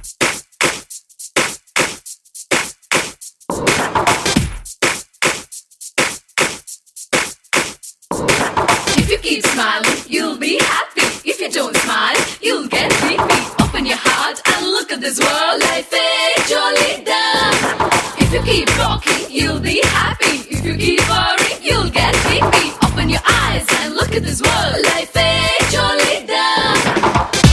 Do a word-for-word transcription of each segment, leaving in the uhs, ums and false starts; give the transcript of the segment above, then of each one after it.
If you keep smiling, you'll be happy. If you don't smile, you'll get weepy. Open your heart and look at this world. Life is jolly done. If you keep talking, you'll be happy. If you keep worrying, you'll get weepy. Open your eyes and look at this world. Life is jolly done.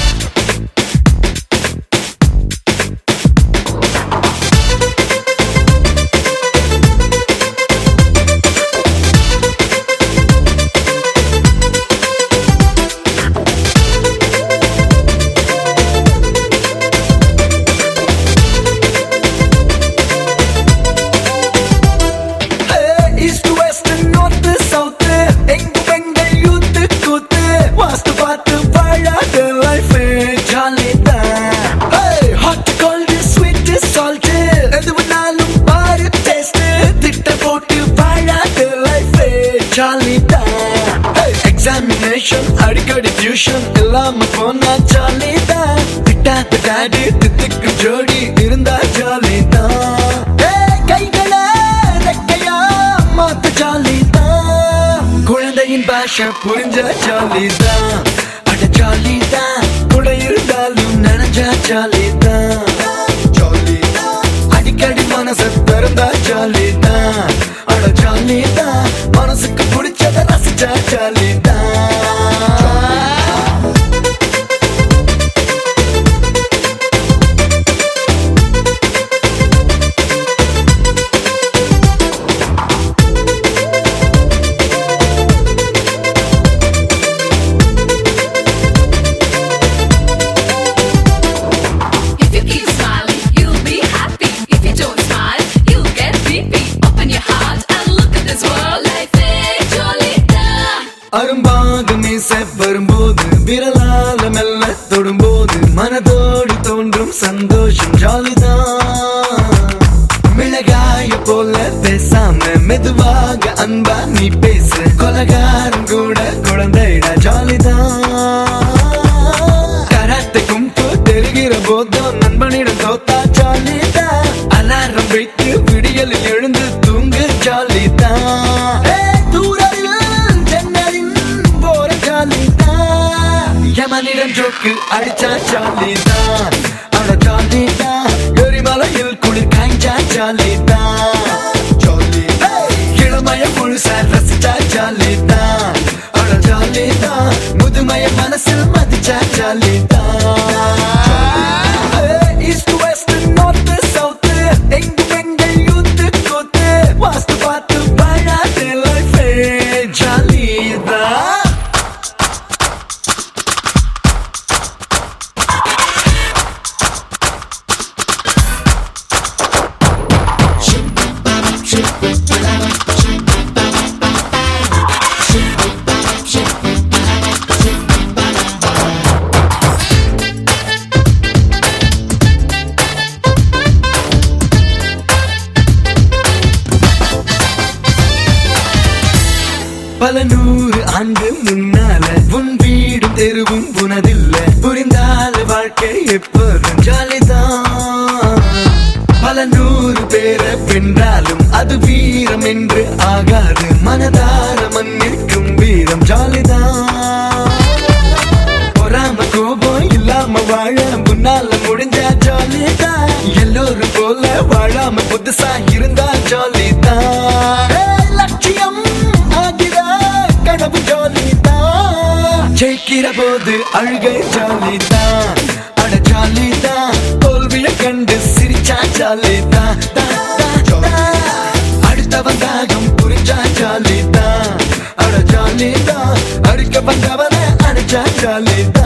Examination, அடிக்கடி tuition இல்லாம போனா jolly தான். திட்டாத daddy தித்துக்கு ஜோடி இருந்தா jolly தான். கைகளை ரெக்கையா மாத்த jolly தான். குழந்தையின் பாஷை புரிஞ்ச ஜாலி தான். அட ஜாலி தான். கூட இருந்தாலும் நினைஞ்சா ஜாலி தான். அடிக்கடி மனசை திறந்தா ஜாலி தான். அட ஜாலி தான். மனசுக்கு பிடிச்சத ரசிச்சா ஜாலி தான். அரும்பாக மீச வரும்போது விரலால மெல்ல தொடும்போது மனதோடு தோன்றும் சந்தோஷம் ஜாலிதான். மிளகாய போல பேசாம மெதுவாக அன்பா நீ பேசு. கொலகாரம் கூட குழந்தைடா ஜாலிதான். கராத்தே கும்பு தெரிகிற போதும் நண்பனிடம் தோத்தா ஜாலிதான். அலாரம் வைத்து விடியலில் எழுந்து தூங்கு ஜாலிதான். யமனிடம் ஜோக்கு அடிச்சா ஜாலிதான். அட ஜாலிதான். எரிமலையில் குளிர் காய்ச்சா ஜாலிதான். இளமய முழுசா ரசிச்சா ஜாலிதான். அட ஜாலிதான். முதுமய மனசில் மதிச்சா ஜாலிதான். ஈஸ்ட் வெஸ்ட் நார்த் சவுத் எங்கும் எங்கள் யூத் கோத்து வாஸ்து பார்த்து வாழாத லைஃப் ஜாலிதான். பல நூறு ஆண்டு முன்னால உன் வீடும் தெருவும் உனதில்லை. புரிந்தால வாழ்க்கை எப்போதும் ஜாலிதான். பல நூறு பேரை வென்றாலும் அது வீரம் என்று ஆகாது. மனதார மன்னிக்கும் வீரம் ஜாலிதான். பொறாம கோபம் இல்லாம வாழ முன்னால முடிஞ்சா ஜாலிதான். எல்லோரும் போல வாழாம புதுசா இருந்தா ஜாலிதான். லட்சியம் கனவு ஜாலிதான். ஜெயிக்கிற போது அழுகை ஜாலிதான். அட ஜாலிதான். தோல்விய கண்டு சிரிச்சா ஜாலிதான். அடுத்தவன் தாகம் புரிஞ்சா ஜாலிதான். அட ஜாலிதான். அடிக்க வந்தவன அடிச்சா ஜாலிதான்.